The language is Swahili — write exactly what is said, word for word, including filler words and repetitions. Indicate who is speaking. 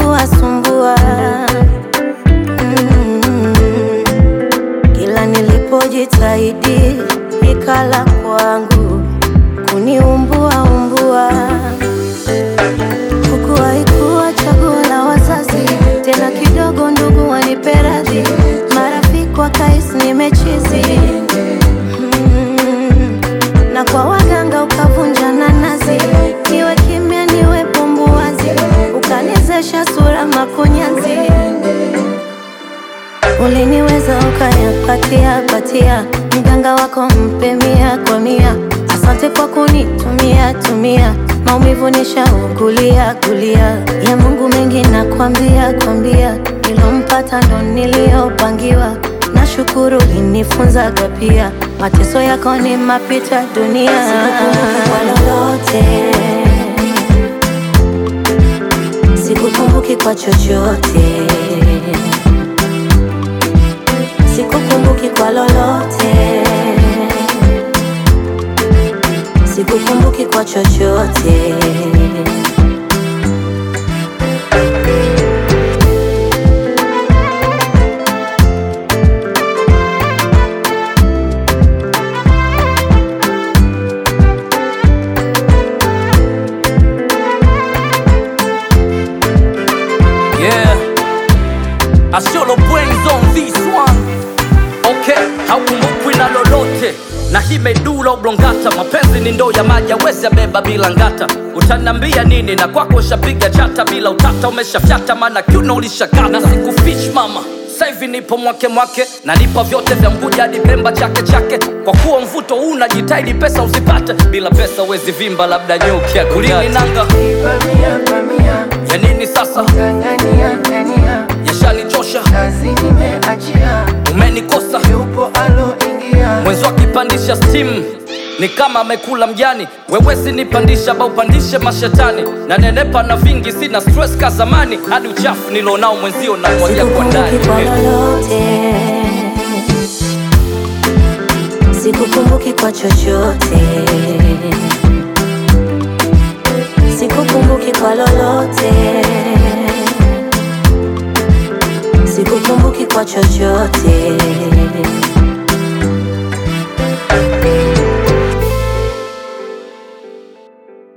Speaker 1: kunisumbua sumbua. mm. Kila nilipojitahidi ikala kwangu kuniumbua umbua. Kukuwahi kuwa chaguo la wazazi, tena kidogo ndugu wanipe radhi, marafiki wakahisi nimechizi. mm. Na kwa waganga ukavunja nanasi, niwe kimya niwe pumbuwazi, ukanizesha sura makunyanzi. Uliniweza ukayapatia patia, mganga wako mpe mia kwa mia. Asante kwa kunitumia tumia, maumivu nishaugulia gulia. Ya Mungu mengi nakwambia kwambia, nilompata ndo niliopangiwa. Nashukuru ulinifunza pia, mateso yako ni mapita dunia. Sikukumbuki kwa lolote, sikukumbuki kwa chochote, sikukumbuki kwa lolote, sikukumbuki kwa chochote.
Speaker 2: Yeah, I show the brains on this one. Okay, haukumbukwi na lolote, na hii medula oblongata. Mapenzi ni ndoo ya maji, hawezi yabeba bila ngata. Utanambia nini na kwako ushapiga chata, bila utata umeshafyata, maana kiuno ulishakata. Na sikufish mama, saivi nipo mwake mwake, na nipa vyote vya Mguja hadi Pemba chake chake. Kwa kuwa mvuto huu unajitahidi pesa usipate, bila pesa uwezi vimba, labda nyuki ya kulini nanga. Ya nini sasa? Yashanichosha, umenikosa. Mwenzo akipandisha steam ni kama amekula mjani. Wewe sinipandisha ba upandishe mashetani, na nenepa na vingi sina stress ka zamani. Hadi uchafu nilonao mwenzio na mwagia kwa ndani.
Speaker 1: Sikukumbuki kwa chochote, sikukumbuki kwa lolote, sikukumbuki kwa chochote.